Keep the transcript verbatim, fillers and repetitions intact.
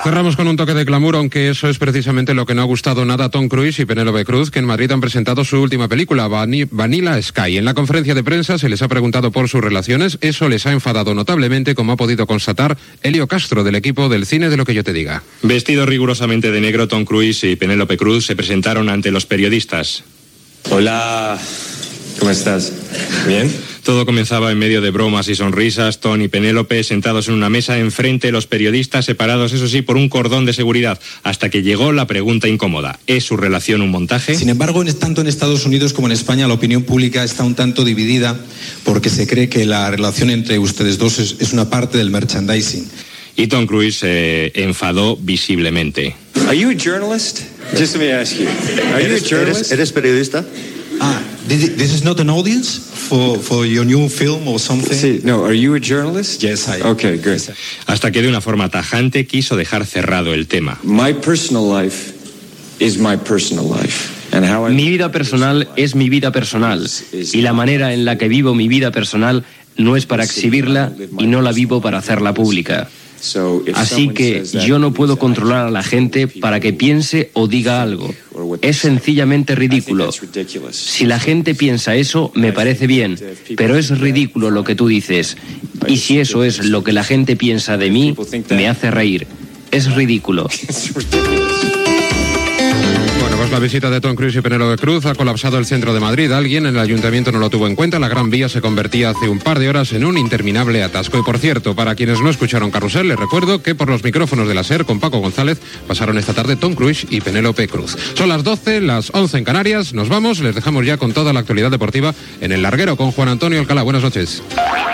Cerramos con un toque de glamour, aunque eso es precisamente lo que no ha gustado nada a Tom Cruise y Penélope Cruz, que en Madrid han presentado su última película, Vanilla Sky. En la conferencia de prensa se les ha preguntado por sus relaciones. Eso les ha enfadado notablemente, como ha podido constatar Elio Castro, del equipo del Cine de lo que yo te diga. Vestido rigurosamente de negro, Tom Cruise y Penélope Cruz se presentaron ante los periodistas. Hola, ¿cómo estás? ¿Bien? Todo comenzaba en medio de bromas y sonrisas. Tom y Penélope sentados en una mesa enfrente de los periodistas, separados, eso sí, por un cordón de seguridad, hasta que llegó la pregunta incómoda. ¿Es su relación un montaje? Sin embargo, tanto en Estados Unidos como en España, la opinión pública está un tanto dividida porque se cree que la relación entre ustedes dos es, es una parte del merchandising. Y Tom Cruise se eh, enfadó visiblemente. Are you a journalist? Just let me ask you. Are you a journalist? ¿Eres, eres periodista? Ah, this is not an audience for, for your new film or something? Sí, no, are you a journalist? Yes, I am. Okay, good. Hasta que de una forma tajante quiso dejar cerrado el tema. My personal life is my personal life. And how I... Mi vida personal es mi vida personal, y la manera en la que vivo mi vida personal no es para exhibirla y no la vivo para hacerla pública. Así que yo no puedo controlar a la gente para que piense o diga algo. Es sencillamente ridículo. Si la gente piensa eso, me parece bien, pero es ridículo lo que tú dices. Y si eso es lo que la gente piensa de mí, me hace reír. Es ridículo. Bueno, pues la visita de Tom Cruise y Penélope Cruz ha colapsado el centro de Madrid. Alguien en el ayuntamiento no lo tuvo en cuenta. La Gran Vía se convertía hace un par de horas en un interminable atasco. Y por cierto, para quienes no escucharon Carrusel, les recuerdo que por los micrófonos de la SER con Paco González pasaron esta tarde Tom Cruise y Penélope Cruz. Son las doce, las once en Canarias. Nos vamos, les dejamos ya con toda la actualidad deportiva en El Larguero con Juan Antonio Alcalá. Buenas noches.